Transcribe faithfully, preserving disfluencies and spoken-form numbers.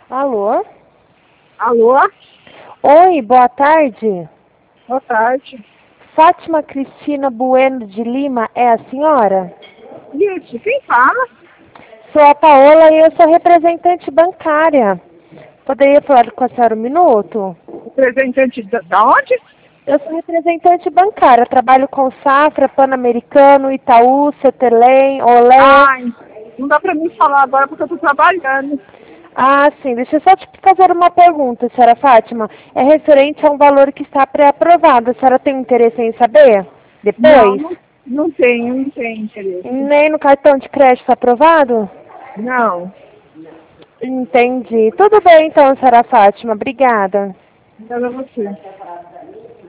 Alô? Alô? Oi, boa tarde. Boa tarde. Fátima Cristina Bueno de Lima é a senhora? Isso, quem fala? Sou a Paola e eu sou representante bancária. Poderia falar com a senhora um minuto? Representante da, da onde? Eu sou representante bancária, trabalho com Safra, Pan-Americano, Itaú, Cetelem, Olé. Ai, não dá pra mim falar agora porque eu tô trabalhando. Ah, sim. Deixa eu só te fazer uma pergunta, senhora Fátima. É referente a um valor que está pré-aprovado. A senhora tem interesse em saber? Não, Depois? não, não tenho, não tenho interesse. Nem no cartão de crédito aprovado? Não, Entendi. Tudo bem então, senhora Fátima. Obrigada. não é você.